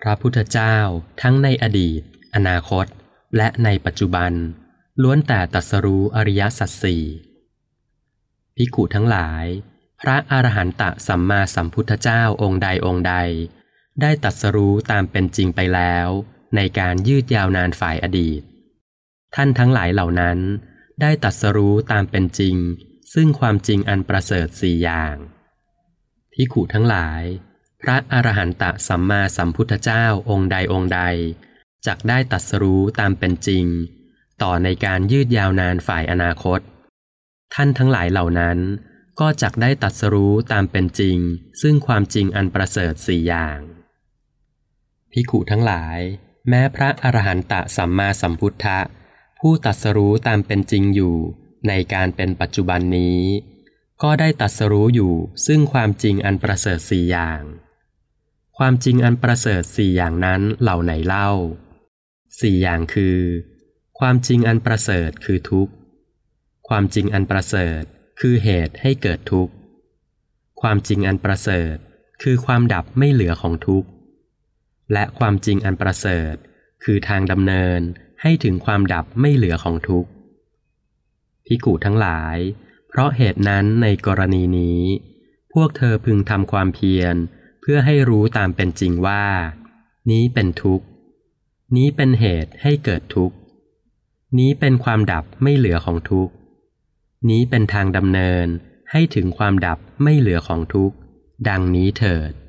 พระพุทธเจ้าทั้งในอดีตอนาคตและในปัจจุบันล้วนแต่ตรัสรู้อริยสัจสี่ภิกขุทั้งหลายพระอรหันตสัมมาสัมพุทธเจ้าองค์ใดองค์ใดได้ตรัสรู้ตามเป็นจริงไปแล้วในการยืดยาวนานฝ่ายอดีตท่านทั้งหลายเหล่านั้นได้ตรัสรู้ตามเป็นจริงซึ่งความจริงอันประเสริฐสี่อย่างภิกขุทั้งหลายพระอรหันตสัมมาสัมพุทธเจ้าองค์ใดองค์ใดจักได้ตรัสรู้ตามเป็นจริงต่อในการยืดยาวนานฝ่ายอนาคตท่านทั้งหลายเหล่านั้นก็จักได้ตรัสรู้ตามเป็นจริงซึ่งความจริงอันประเสริฐสี่อย่างภิกขุทั้งหลายแม้พระอรหันตสัมมาสัมพุทธะผู้ตรัสรู้ตามเป็นจริงอยู่ในการเป็นปัจจุบันนี้ก็ได้ตรัสรู้อยู่ซึ่งความจริงอันประเสริฐสี่อย่างความจริงอันประเสริฐสี่อย่างนั้นเหล่าไหนเล่าสี่อย่างคือความจริงอันประเสริฐคือทุกข์ความจริงอันประเสริฐคือเหตุให้เกิดทุกข์ความจริงอันประเสริฐคือความดับไม่เหลือของทุกข์และความจริงอันประเสริฐคือทางดำเนินให้ถึงความดับไม่เหลือของทุกข์ภิกขุทั้งหลายเพราะเหตุนั้นในกรณีนี้พวกเธอพึงทำความเพียรเพื่อให้รู้ตามเป็นจริงว่านี้เป็นทุกข์นี้เป็นเหตุให้เกิดทุกข์นี้เป็นความดับไม่เหลือของทุกข์นี้เป็นทางดำเนินให้ถึงความดับไม่เหลือของทุกข์ดังนี้เถิด